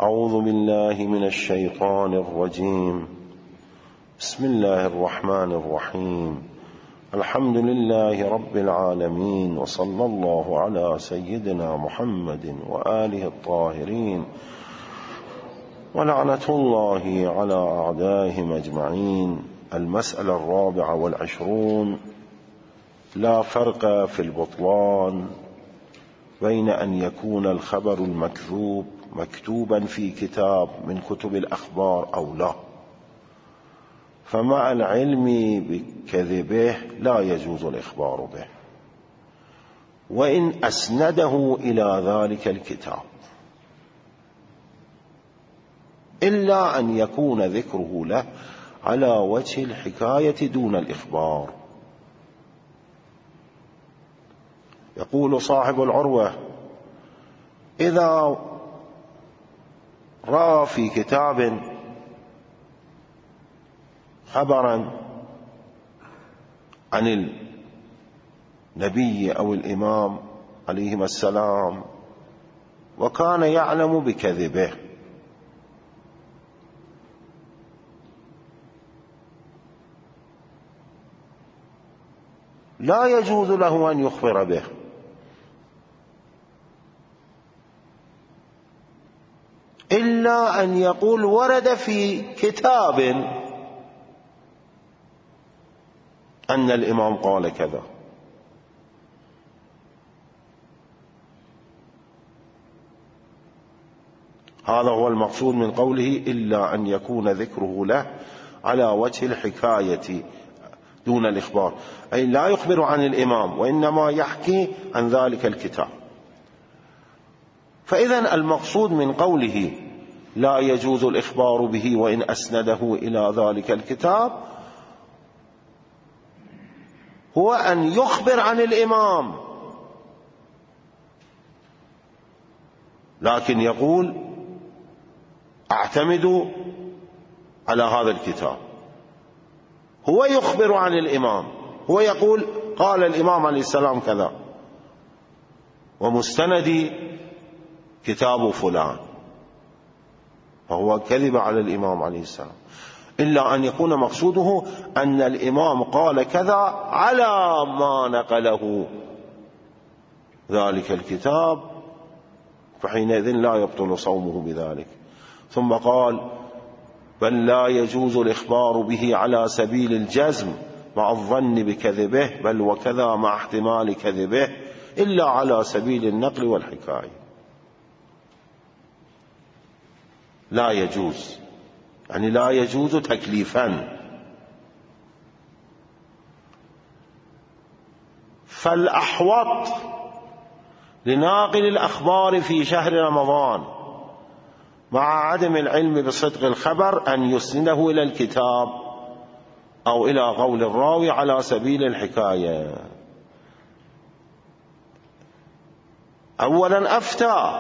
أعوذ بالله من الشيطان الرجيم. بسم الله الرحمن الرحيم. الحمد لله رب العالمين، وصلى الله على سيدنا محمد وآله الطاهرين، ولعنة الله على أعدائهم أجمعين. المسألة 24. لا فرق في البطلان بين أن يكون الخبر المكذوب مكتوبا في كتاب من كتب الأخبار أو لا، فمع العلم بكذبه لا يجوز الإخبار به، وإن أسنده إلى ذلك الكتاب، إلا أن يكون ذكره له على وجه الحكاية دون الإخبار. يقول صاحب العروة: إذا رأى في كتاب خبرا عن النبي أو الإمام عليهما السلام وكان يعلم بكذبه، لا يجوز له أن يخبر به، إلا أن يقول ورد في كتاب أن الإمام قال كذا. هذا هو المقصود من قوله إلا أن يكون ذكره له على وجه الحكاية دون الإخبار، أي لا يخبر عن الإمام وإنما يحكي عن ذلك الكتاب. فإذا المقصود من قوله لا يجوز الإخبار به وإن أسنده إلى ذلك الكتاب هو أن يخبر عن الإمام، لكن يقول أعتمد على هذا الكتاب. هو يخبر عن الإمام، هو يقول قال الإمام عليه السلام كذا ومستندي كتاب فلان، فهو كذب على الإمام عليه السلام، إلا أن يكون مقصوده أن الإمام قال كذا على ما نقله ذلك الكتاب، فحينئذ لا يبطل صومه بذلك. ثم قال: بل لا يجوز الإخبار به على سبيل الجزم مع الظن بكذبه، بل وكذا مع احتمال كذبه، إلا على سبيل النقل والحكاية. لا يجوز، يعني لا يجوز تكليفا. فالأحوط لناقل الأخبار في شهر رمضان مع عدم العلم بصدق الخبر أن يسنده إلى الكتاب أو إلى قول الراوي على سبيل الحكاية. أولا أفتى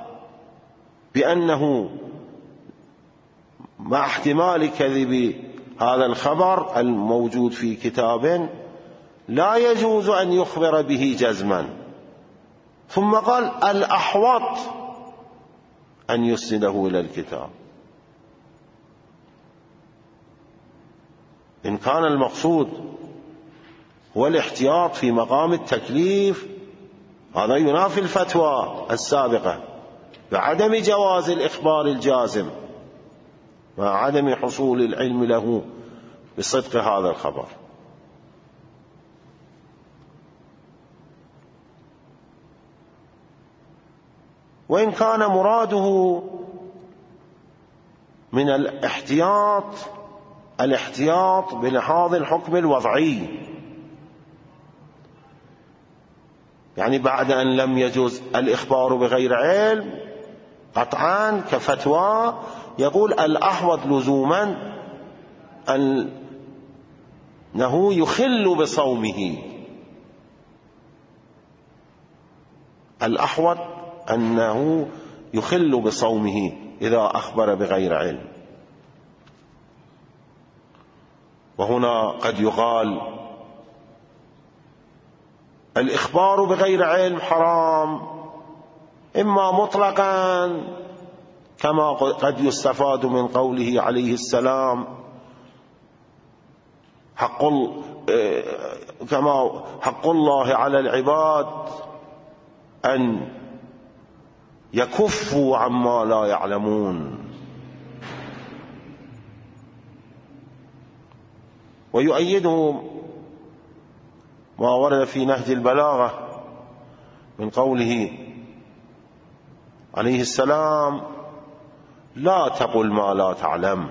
بأنه مع احتمال كذب هذا الخبر الموجود في كتاب لا يجوز أن يخبر به جزما، ثم قال الأحوط أن يسنده إلى الكتاب. إن كان المقصود هو الاحتياط في مقام التكليف، هذا ينافي الفتوى السابقة بعدم جواز الإخبار الجازم مع عدم حصول العلم له بصدق هذا الخبر. وإن كان مراده من الاحتياط بلحاظ الحكم الوضعي، يعني بعد أن لم يجوز الإخبار بغير علم قطعا كفتوى، يقول الأحوط لزوما أنه يخل بصومه، الأحوط أنه يخل بصومه إذا أخبر بغير علم. وهنا قد يقال الإخبار بغير علم حرام، إما مطلقا كما قد يستفاد من قوله عليه السلام كما حق الله على العباد أن يكفوا عما لا يعلمون. ويؤيده ما ورد في نهج البلاغة من قوله عليه السلام لا تقل ما لا تعلم.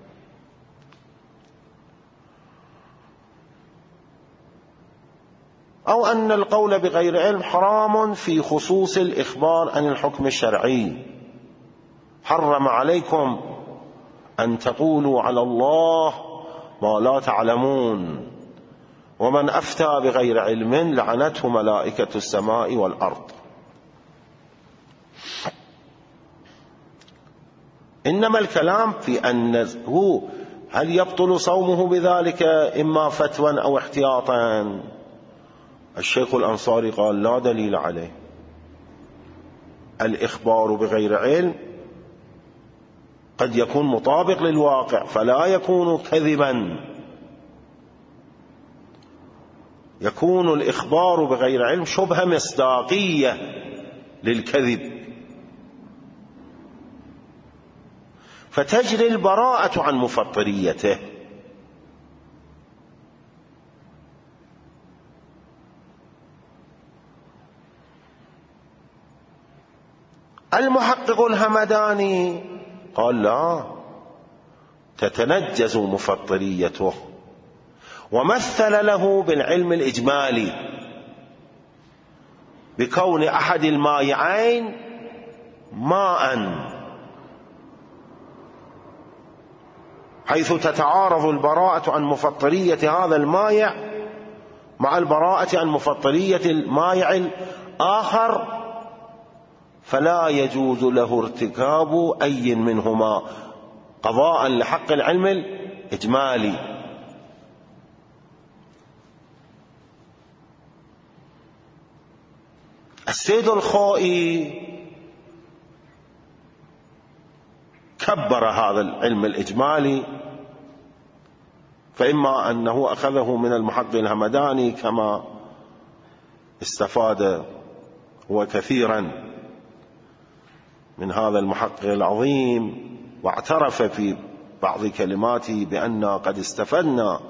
أو أن القول بغير علم حرام في خصوص الإخبار عن الحكم الشرعي، حرم عليكم أن تقولوا على الله ما لا تعلمون، ومن أفتى بغير علم لعنته ملائكة السماء والأرض. إنما الكلام في أنه هل يبطل صومه بذلك إما فتوى أو احتياطا. الشيخ الأنصاري قال لا دليل عليه. الإخبار بغير علم قد يكون مطابق للواقع فلا يكون كذبا، يكون الإخبار بغير علم شبهة مصداقية للكذب، فتجري البراءة عن مفطريته. المحقق الهمداني قال لا، تتنجز مفطريته، ومثل له بالعلم الإجمالي بكون أحد المائعين ماء، حيث تتعارض البراءة عن مفطرية هذا المائع مع البراءة عن مفطرية المائع الآخر، فلا يجوز له ارتكاب أي منهما قضاء لحق العلم الإجمالي. السيد الخوئي كبر هذا العلم الإجمالي، فإما أنه أخذه من المحقق الهمداني كما استفاد هو كثيرا من هذا المحقق العظيم، واعترف في بعض كلماته بأننا قد استفدنا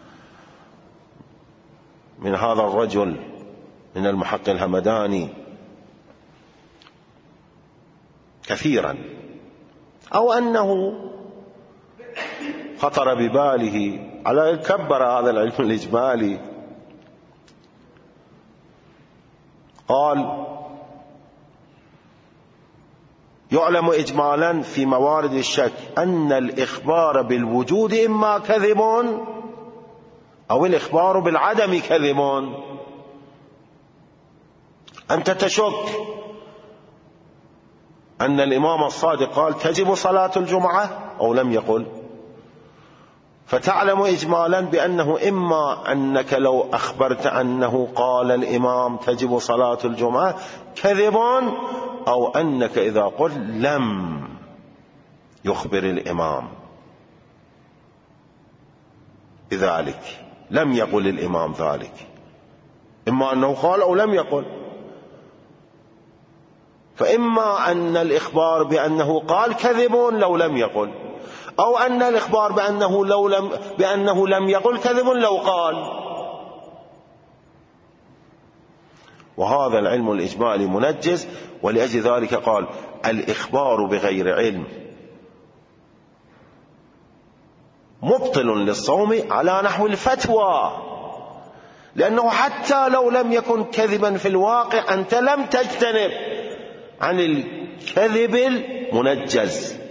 من هذا الرجل من المحقق الهمداني كثيرا، أو أنه خطر بباله على كبر هذا العلم الإجمالي. قال يعلم إجمالا في موارد الشك أن الإخبار بالوجود إما كذب أو الإخبار بالعدم كذب. أنت تشك أن الإمام الصادق قال تجب صلاة الجمعة أو لم يقل، فتعلم إجمالا بأنه إما أنك لو أخبرت أنه قال الإمام تجب صلاة الجمعة كذب، أو أنك إذا قلت لم يخبر الإمام بذلك، لم يقل الإمام ذلك، إما أنه قال أو لم يقل. فإما أن الإخبار بأنه قال كذب لو لم يقل، أو أن الإخبار بأنه لم يقل كذب لو قال. وهذا العلم الإجمالي منجز، ولأجل ذلك قال الإخبار بغير علم مبطل للصوم على نحو الفتوى، لأنه حتى لو لم يكن كذبا في الواقع أنت لم تجتنب عن الكذب المنجز.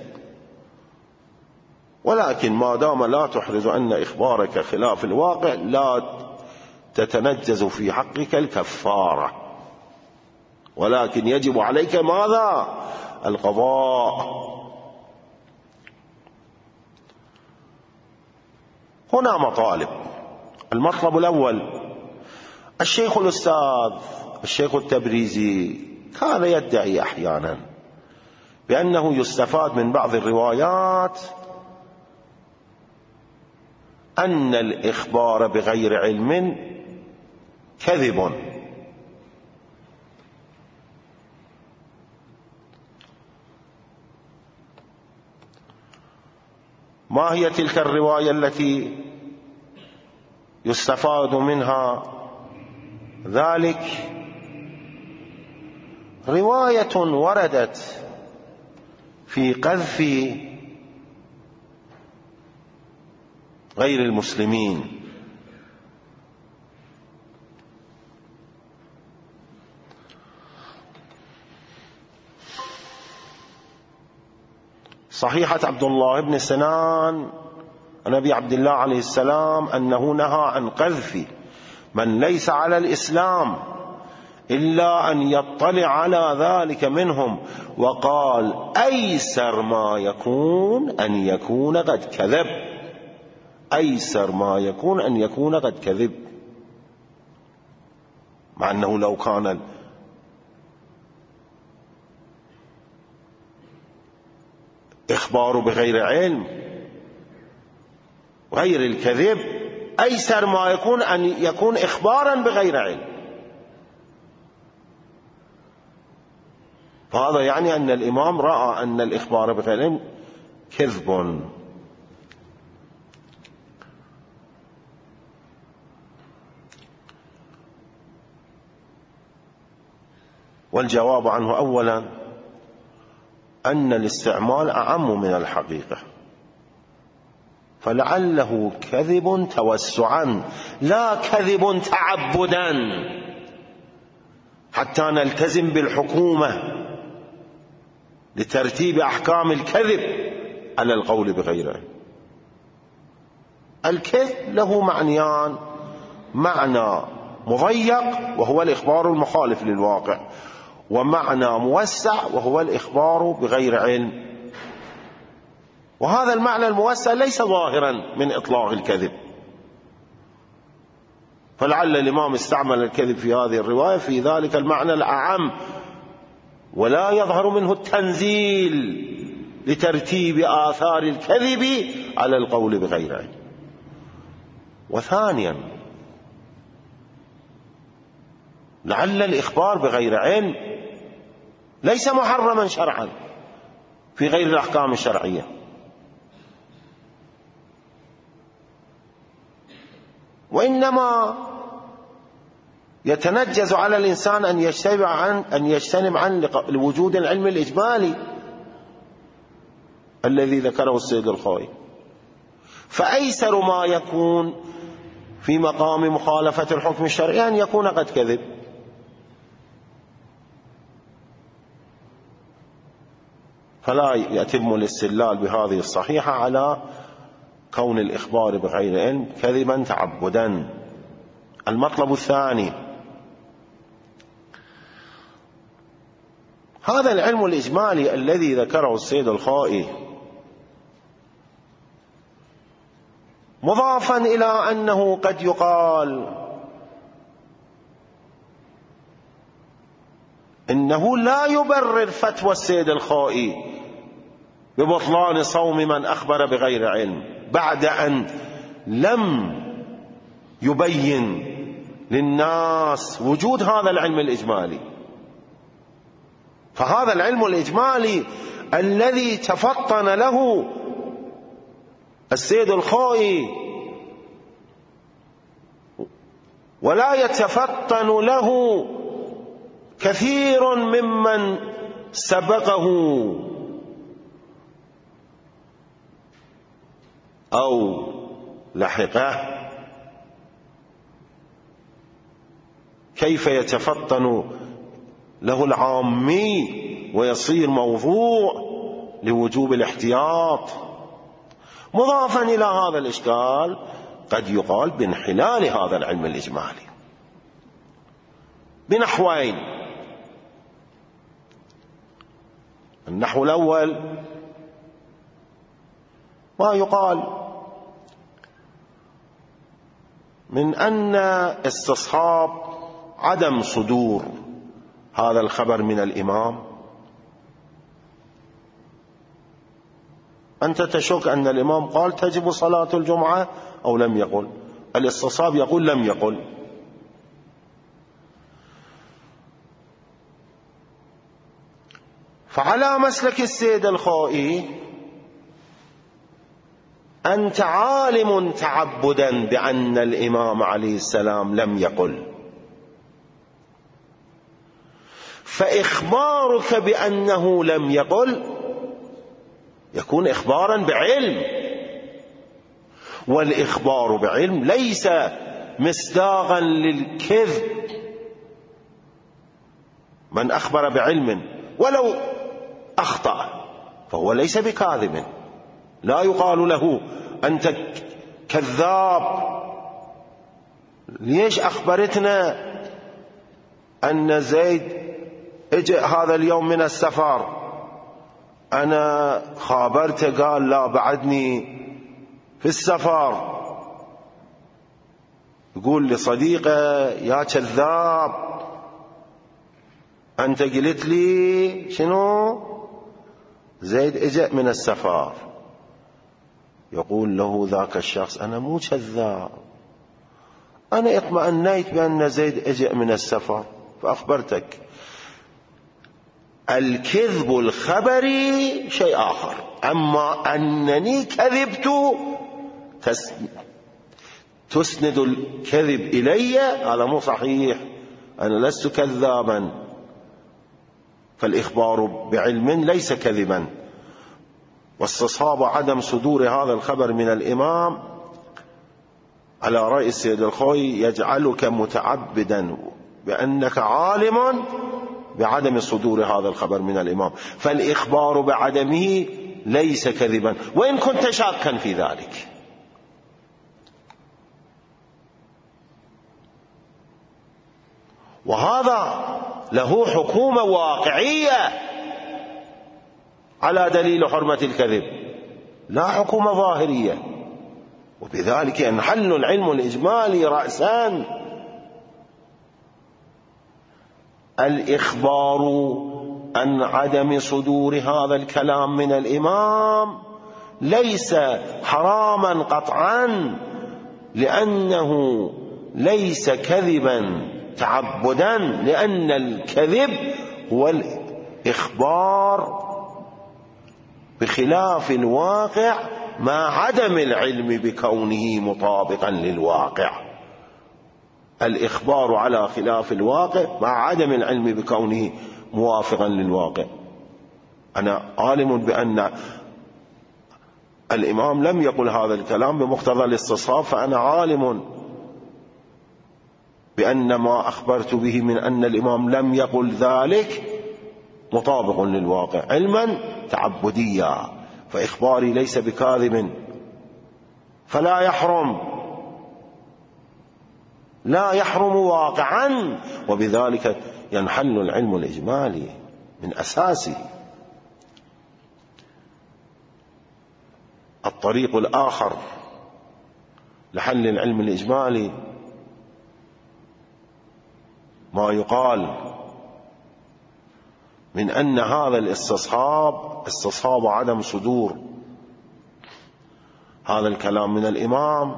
ولكن ما دام لا تحرز أن إخبارك خلاف الواقع لا تتنجز في حقك الكفارة، ولكن يجب عليك ماذا؟ القضاء. هنا مطالب. المطلب الأول، الشيخ الأستاذ الشيخ التبريزي كان يدعي أحيانا بأنه يستفاد من بعض الروايات أن الإخبار بغير علم كذب. ما هي تلك الرواية التي يستفاد منها ذلك؟ رواية وردت في قذف غير المسلمين، صحيحة عبد الله بن سنان عن أبي عبد الله عليه السلام أنه نهى عن قذف من ليس على الإسلام إلا أن يطلع على ذلك منهم، وقال أيسر ما يكون أن يكون قد كذب. أيسر ما يكون أن يكون قد كذب، مع أنه لو كان الإخبار بغير علم غير الكذب أيسر ما يكون أن يكون إخبارا بغير علم. فهذا يعني أن الإمام رأى أن الإخبار بغير علم كذب. والجواب عنه أولا أن الاستعمال أعم من الحقيقة، فلعله كذب توسعا لا كذب تعبدا حتى نلتزم بالحكومة لترتيب أحكام الكذب على القول بغيره. الكذب له معنيان: معنى مضيق وهو الإخبار المخالف للواقع، ومعنى موسع وهو الإخبار بغير علم. وهذا المعنى الموسع ليس ظاهرا من إطلاق الكذب، فلعل الإمام استعمل الكذب في هذه الرواية في ذلك المعنى الأعم، ولا يظهر منه التنزيل لترتيب آثار الكذب على القول بغير علم. وثانيا لعل الإخبار بغير علم ليس محرما شرعا في غير الأحكام الشرعية، وإنما يتنجز على الإنسان أن يجتنب عن لوجود العلم الإجمالي الذي ذكره السيد الخوئي. فأيسر ما يكون في مقام مخالفة الحكم الشرعي أن يكون قد كذب. فلا يتم الاستدلال بهذه الصحيحة على كون الإخبار بغير علم كذبا تعبدا. المطلب الثاني: هذا العلم الإجمالي الذي ذكره السيد الخوئي مضافا إلى أنه قد يقال إنه لا يبرر فتوى السيد الخوئي ببطلان صوم من أخبر بغير علم بعد أن لم يبين للناس وجود هذا العلم الإجمالي. فهذا العلم الإجمالي الذي تفطن له السيد الخوئي ولا يتفطن له كثير ممن سبقه أو لحقه، كيف يتفطن له العامي ويصير موضوع لوجوب الاحتياط؟ مضافا إلى هذا الإشكال قد يقال بانحلال هذا العلم الإجمالي بنحوين: النحو الأول ما يقال من أن استصحاب عدم صدور هذا الخبر من الإمام أنت تشك أن الإمام قال تجب صلاة الجمعة أو لم يقل؟ الاستصواب يقول لم يقل. فعلى مسلك السيد الخوئي أنت عالم تعبدا بأن الإمام عليه السلام لم يقل، فإخبارك بأنه لم يقل يكون إخبارا بعلم، والإخبار بعلم ليس مصداقا للكذب. من أخبر بعلم ولو أخطأ فهو ليس بكاذب، لا يقال له أنت كذاب. ليش أخبرتنا أن زيد اجى هذا اليوم من السفر؟ أنا خابرته قال لا بعدني في السفر. يقول لصديقه يا كذاب أنت قلت لي شنو؟ زيد اجى من السفر. يقول له ذاك الشخص أنا مو كذاب، أنا اطمأنيت بأن زيد اجى من السفر فأخبرتك. الكذب الخبري شيء آخر، أما أنني كذبت تسند الكذب إلي هذا مو صحيح، أنا لست كذابا. فالإخبار بعلم ليس كذبا. واستصحاب عدم صدور هذا الخبر من الإمام على رأي السيد الخوئي يجعلك متعبدا بأنك عالم بعدم صدور هذا الخبر من الإمام، فالإخبار بعدمه ليس كذبا وإن كنت شاكا في ذلك. وهذا له حكومة واقعية على دليل حرمة الكذب، لا حكومة ظاهرية. وبذلك ينحل العلم الإجمالي رأسا. الإخبار عن عدم صدور هذا الكلام من الإمام ليس حراما قطعا، لأنه ليس كذبا تعبدا، لأن الكذب هو الإخبار بخلاف الواقع مع عدم العلم بكونه مطابقا للواقع. الإخبار على خلاف الواقع مع عدم العلم بكونه موافقا للواقع. أنا عالم بأن الإمام لم يقل هذا الكلام بمقتضى الاستصحاب، فأنا عالم بأن ما أخبرت به من أن الإمام لم يقل ذلك مطابق للواقع علما تعبديا، فإخباري ليس بكاذب، فلا يحرم، لا يحرم واقعا. وبذلك ينحل العلم الإجمالي من أساسه. الطريق الآخر لحل العلم الإجمالي ما يقال من أن هذا استصحاب عدم صدور هذا الكلام من الإمام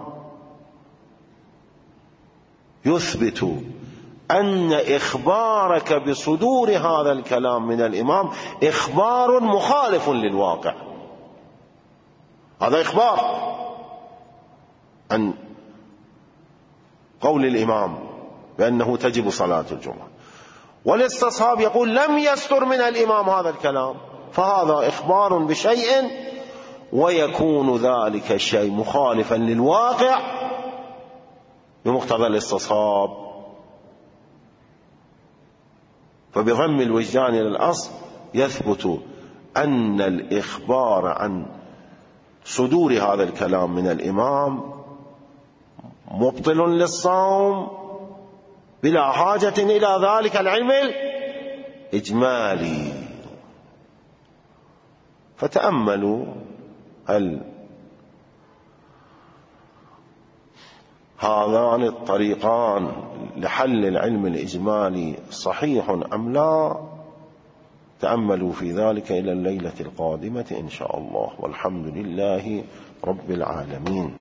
يثبت أن إخبارك بصدور هذا الكلام من الإمام إخبار مخالف للواقع. هذا إخبار عن قول الإمام بأنه تجب صلاة الجمعة، والاستصحاب يقول لم يصدر من الإمام هذا الكلام، فهذا إخبار بشيء ويكون ذلك الشيء مخالفا للواقع بمقتضى الاستصحاب. فبضم الوجدان إلى الأصل يثبت أن الإخبار عن صدور هذا الكلام من الإمام مبطل للصوم بلا حاجة إلى ذلك العلم الإجمالي. فتأملوا هل هذان الطريقان لحل العلم الإجمالي صحيح أم لا؟ تأملوا في ذلك إلى الليلة القادمة إن شاء الله، والحمد لله رب العالمين.